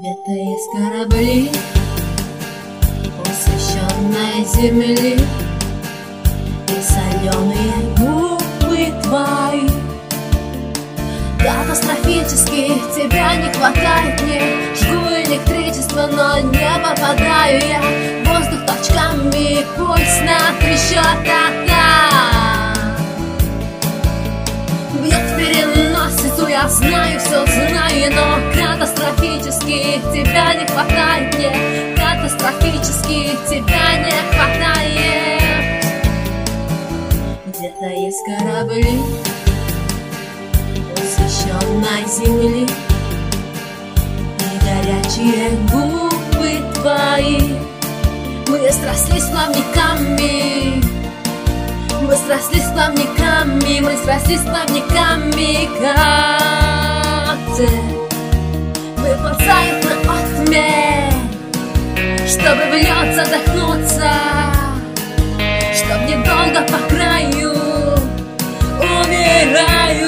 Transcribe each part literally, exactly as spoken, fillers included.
Где-то есть корабли, посвященные земли, и соленые губы твои. Катастрофически тебя не хватает мне. Жгу электричество, но не попадаю я. Воздух толчками, пульс на три счета. Бьет в переносицу, я знаю, все знаю, но катастрофически тебя не хватает мне. Катастрофически тебя не хватает. Где-то есть корабли, посвященной земли, и горячие губы твои. Мы срослись плавниками, мы срослись плавниками, мы срослись плавниками, как ты. Выползают на отмель, чтобы в лед задохнуться, чтоб недолго по краю умираю.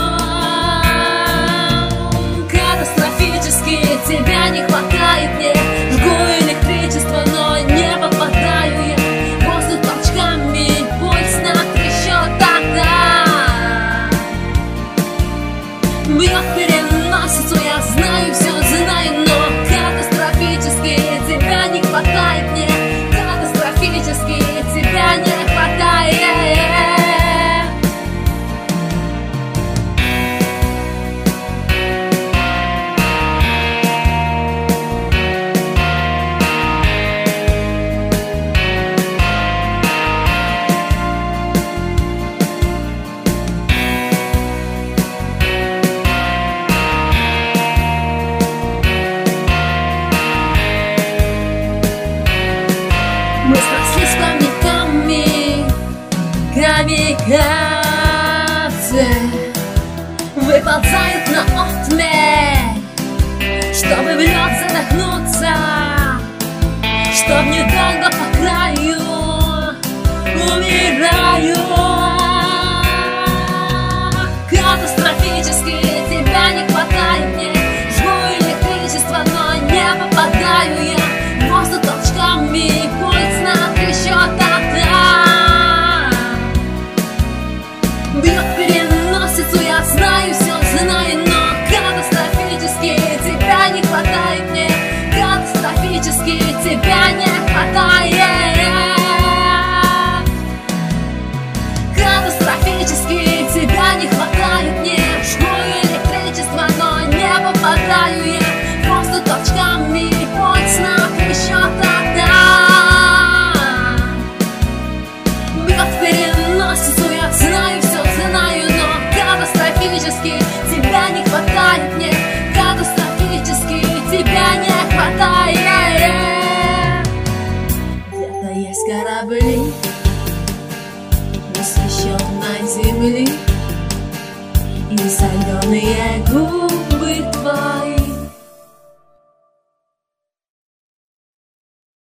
Тебя не хватает мне. Жгу электричество, но не попадаю я. Воздух толчками, пульс на три счета. Бьет переносицу, я знаю, все знаю, но катастрофически тебя не хватает мне. Катастрофически тебя не хватает. Мы срослись плавниками, камикадзе, выползают на отмель, чтобы в лед задохнуться, чтоб недолго по краю умираю. Катастрофически тебя не хватает мне. Жгу электричество, но не попадаю я. Воздух толчками, пульс на три счета. Бьет переносицу, я знаю, все знаю, но катастрофически тебя не хватает мне. Катастрофически тебя не хватает. Катастрофически тебя не хватает мне. Жгу электричество, но не попадаю я. Воздух толчками, пульс на три счета. Бьет переносицу, я знаю, все знаю, но катастрофически тебя не хватает мне. Катастрофически тебя не хватает. Где-то есть корабли, посвященной земли,